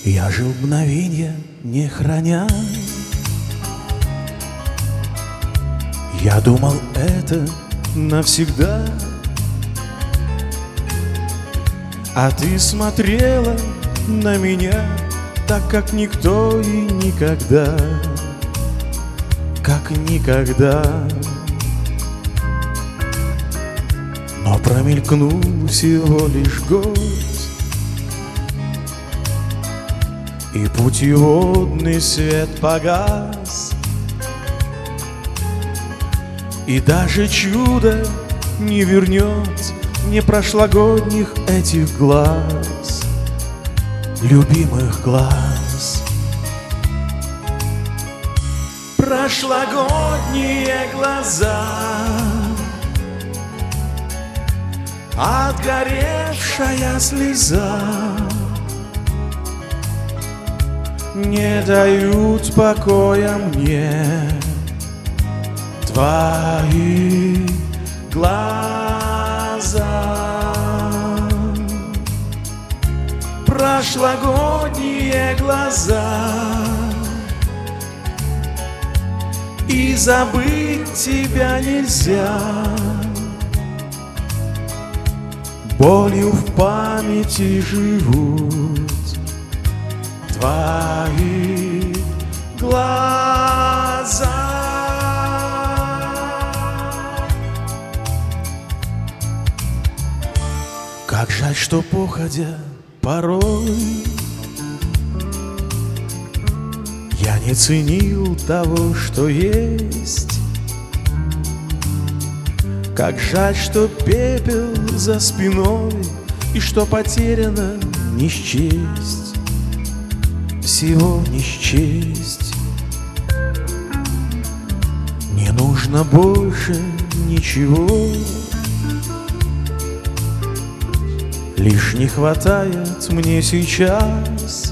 Я жил мгновенья, не храня. Я думал, это навсегда. А ты смотрела на меня так, как никто и никогда, как никогда. Но промелькнул всего лишь год, и путеводный свет погас, и даже чудо не вернет мне прошлогодних этих глаз, любимых глаз. Прошлогодние глаза, отгоревшая слеза, не дают покоя мне твои глаза. Прошлогодние глаза, и забыть тебя нельзя. Болью в памяти живут твои глаза. Как жаль, что походя порой я не ценил того, что есть. Как жаль, что пепел за спиной, и что потеряно не счесть, всего не счесть. Не нужно больше ничего, лишь не хватает мне сейчас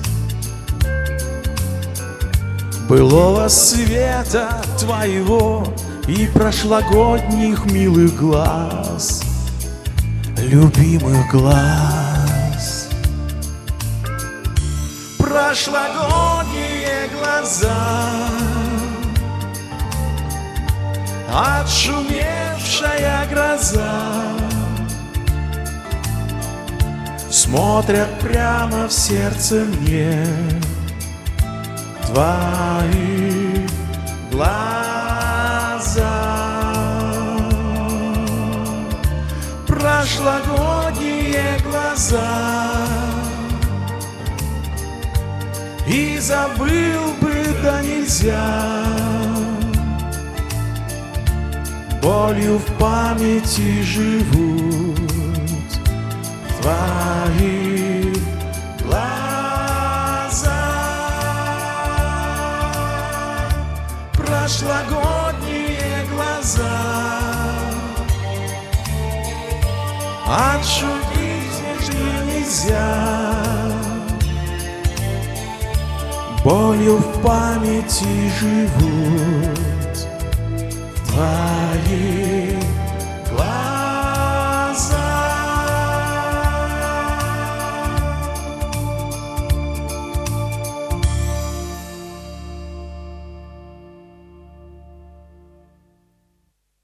былого света твоего и прошлогодних милых глаз, любимых глаз. Прошлогодние глаза, отшумевшая гроза, смотрят прямо в сердце мне твои глаза. Прошлогодние глаза, и забыл бы, да нельзя. Болью в памяти живут твои глаза. Прошлогодние глаза, отшутить нельзя. Болью в памяти живут твои